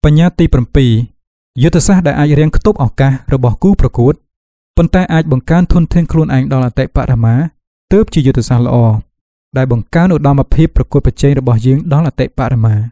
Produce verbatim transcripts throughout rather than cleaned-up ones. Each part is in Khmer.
បញ្ញាទី7យុទ្ធសាស្ត្រដែលអាចរៀងខ្ទប់ឱកាសរបស់គូប្រកួតប៉ុន្តែអាចបង្កើនធនធានខ្លួនឯងដល់អតិបរមាទើបជាយុទ្ធសាស្ត្រល្អដែលបង្កើនឧត្តមភាពប្រកួតប្រជែងរបស់យើងដល់អតិបរមាឥ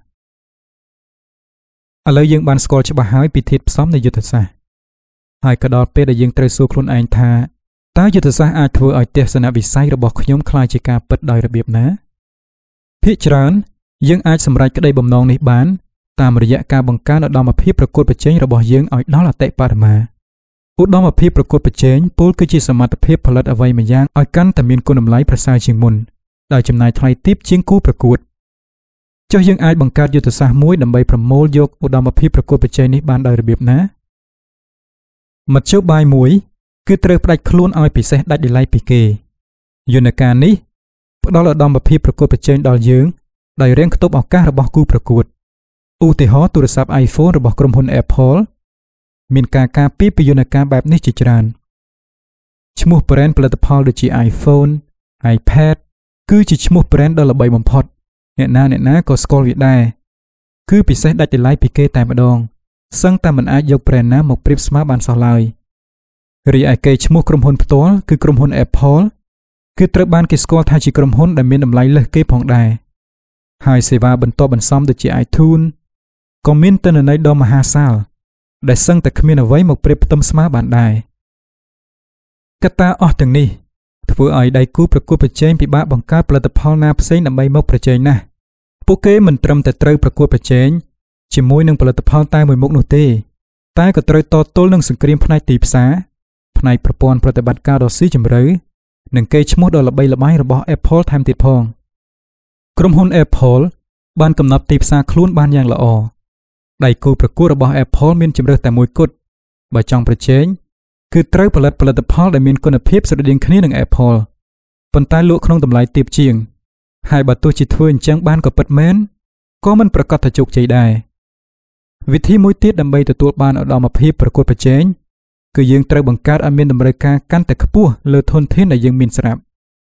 ឡូវយើងបានស្គាល់ច្បាស់ហើយពីធាតុផ្សំនៃយុទ្ធសាស្ត្រហើយក៏ដល់ពេលដែលយើងត្រូវសួរខ្លួនឯងថាតើយុទ្ធសាស្ត្រអាចធ្វើឲ្យទស្សនវិស័យរបស់ខ្ញុំក្លាយជាការពិតដោយរបៀបណាភាគច្រើនយើងអាចសម្រេចក្តីបំណងនេះបានតាមរយៈការបង្កើនឧត្តមភាពប្រកួតប្រជែងរបស់យើងឲ្យដល់អតិបរមាឧត្តមភាពប្រកួតប្រជែងពោលគឺជាសមត្ថភាពផលិតអ្វីមួយយ៉ាងឲ្យកាន់តែមានគុណតម្លៃប្រសើរជាងមុនដោយចំណាយថ្លៃទាបជាងគូប្រកួតចុះយើងអាចបង្កើតយុទ្ធសាស្ត្រមួយដើម្បីប្រមូលយកឧត្តមភាពប្រកួតប្រជែងនេះបានដោយរបៀបណាមធ្យោបាយមួយគឺត្រូវផ្ដាច់ខ្លួនឲ្យពិសេសដាច់ដោយឡែកពីគេយន្តការនេះផ្ដល់ឧត្តមភាពប្រកួតប្រជែងដល់យើងដោយរាំងខ្ទប់ឱកាសរបស់គូប្រកួតឧទាហរណ៍ទូរស័ព្ទ iPhone របស់ក្រុមហ៊ុន Apple មានការការពារពីយន្តការបែបនេះជាច្រើនឈ្មោះ brand ផលិតផលដូចជា iPhone, iPad គឺជាឈ្មោះ brand ដ៏ល្បីបំផុតអ្នកណាអ្នកណាក៏ស្គាល់វាដែរគឺពិសេសដាច់ដោយឡែកពីគេតែម្ដងសឹងតែមិនអាចយក brand ណាមកប្រៀបស្មើបានសោះឡើយរីឯកេរ្តិ៍ឈ្មោះក្រុមហ៊ុនផ្ទាល់គឺក្រុមហ៊ុន Apple គឺត្រូវបានគេស្គាល់ថាជាក្រុមហ៊ុនដែលមានតម្លៃលើសគេផងដែរហើយសេវាបន្ទាប់បន្សំដូចជា iTunes ក៏មានទិន្នន័យដ៏មហាសាលដែលសឹងតែគ្មានអ្វីមកប្រៀបផ្ទឹមស្មើបានដែរកត្តាអស់ទាំងនេះធ្វើឲ្យដៃគូប្រកួតប្រជែងពិបាកបង្កើតផលិតផលណាផ្សេងដើម្បីមកប្រជែងណាស់ពួកគេមិនត្រឹមតែត្រូវប្រកួតប្រជែងជាមួយនឹងផលិតផលតែមួយមុខនោះទេតែក៏ត្រូវតទល់នឹងសង្គ្រាមផ្នែកទីផ្សារផ្នែកប្រព័ន្ធប្រតិបត្តិការដ៏ស៊ីជម្រៅនិងកេរ្តិ៍ឈ្មោះដ៏ល្បីល្បាញរបស់ Apple ថែមទៀតផងក្រុមហ៊ុន Apple បានកំណត់ទីផ្សារខ្លួនបានយ៉ាងល្អដៃគូប្រកួតរបស់ Apple មានជម្រើសតែមួយគត់បើចង់ប្រជែងគឺត្រូវផលិតផលិតផលដែលមានគុណភាពស្រដៀងគ្នានឹង Apple ប៉ុន្តែលក់ក្នុងតម្លៃទាបជាងហើយបើទោះជាធ្វើអញ្ចឹងបានក៏ពិតមែនក៏មិនប្រកាសថាជោគជ័យដែរវិធីមួយទៀតដើម្បីទទួលបានឧត្តមភាពប្រកួតប្រជែងគឺយើងត្រូវបង្កើតឲ្យមានតម្រូវការកាន់តែខ្ពស់លើធនធានដែលយើងមានស្រាប់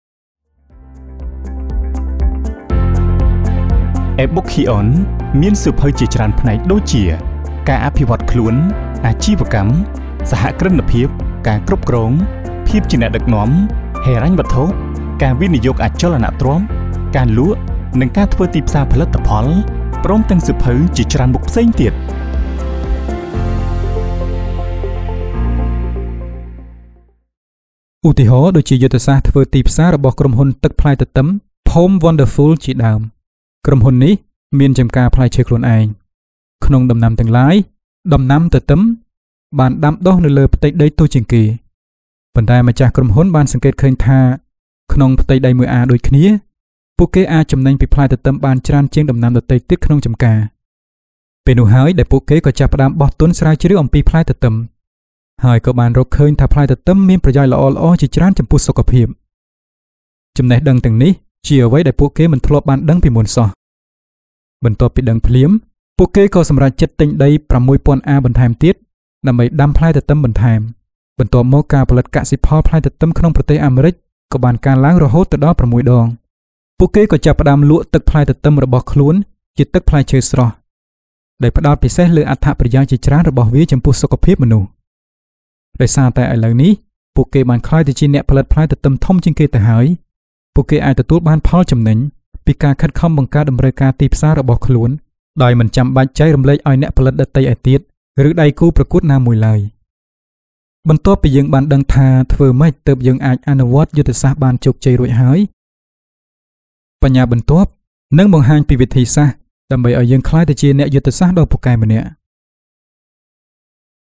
Ebookion មានសៀវភៅជាច្រើនផ្នែកដូចជាការអភិវឌ្ឍខ្លួនអាជីវកម្មសហគ្រិនភាពការគ្រប់គ្រងភាពជាអ្នកដឹកនាំហិរញ្ញវត្ថុការវិនិយោគអចលនទ្រព្យការលក់និងការធ្វើទីផ្សារផលិតផលព្រមទាំងសៀវភៅជាច្រើនមុខផ្សេងទៀតឧទាហរណ៍ដូចជាយុទ្ធសាស្ត្រធ្វើទីផ្សាររបស់ក្រុមហ៊ុនទឹកផ្លែទទឹម Pom Wonderful ជាដើមក្រុមហ៊ុននេះមានចំការផ្លែឈើខ្លួនឯងក្នុងដំណាំទាំងឡាយដំណាំទទឹមបានដាំដុះនៅលើផ្ទៃដីតូចជាងគេប៉ុន្តែម្ចាស់ក្រុមហ៊ុនបានសង្កេតឃើញថាក្នុងផ្ទៃដីមួយអាដូចគ្នាពួកគេអាចចំណេញពីផ្លែទទឹមបានច្រើនជាងដំណាំដទៃទៀតក្នុងចំការពេលនោះហើយដែលពួកគេក៏ចាប់ផ្ដើមបោះទុនស្រាវជ្រាវអំពីផ្លែទទឹមហើយក៏បានរកឃើញថាផ្លែទទឹមមានប្រយោជន៍ល្អៗជាច្រើនចំពោះសុខភាពចំណេះដឹងទាំងនេះជាអ្វីដែលពួកគេមិនធ្លាប់បានដឹងពីមុនសោះបន្ទាប់ពីដឹងភ្លាមពួកគេក៏សម្រេចចិត្តទិញដី ប្រាំមួយពាន់អា បន្ថែមទៀតដើម្បីដាំផ្លែទទឹមបន្ថែមបន្ទាប់មកការផលិតកសិផលផ្លែទទឹមក្នុងប្រទេសអាមេរិកក៏បានកើនឡើងរហូតទៅដល់ប្រាំមួយដងពួកគេក៏ចាប់ផ្ដើមលក់ទឹកផ្លែទទឹមរបស់ខ្លួនជាទឹកផ្លែឈើស្រស់ដែលផ្ដោតពិសេសលើអត្ថប្រយោជន៍ជាច្រើនរបស់វាចំពោះសុខភាពមនុស្សដោយសារតែឥឡូវនេះពួកគេបានក្លាយទៅជាអ្នកផលិតផ្លែទទឹមធំជាងគេទៅហើយពួកគេអាចទទួលបានផលចំណេញពីការខិតខំបង្កើតតម្រូវការទីផ្សាររបស់ខ្លួនដោយមិនចាំបាច់ចែករំលែកឲ្យអ្នកផលិតដទៃឯទៀតឬដៃគូប្រកួតណាមួយឡើយបន្ទាប់ពីយើងបានដឹងថាធ្វើម៉េចទើបយើងអាចអនុវត្តយុទ្ធសាស្ត្របានជោគជ័យរួចហើយបញ្ញាបន្ទាប់នឹងបង្ហាញពីវិធីសាស្ត្រដើម្បីឲ្យយើងក្លាយទៅជាអ្នកយុទ្ធសាស្ត្រដ៏ពូកែម្នាក់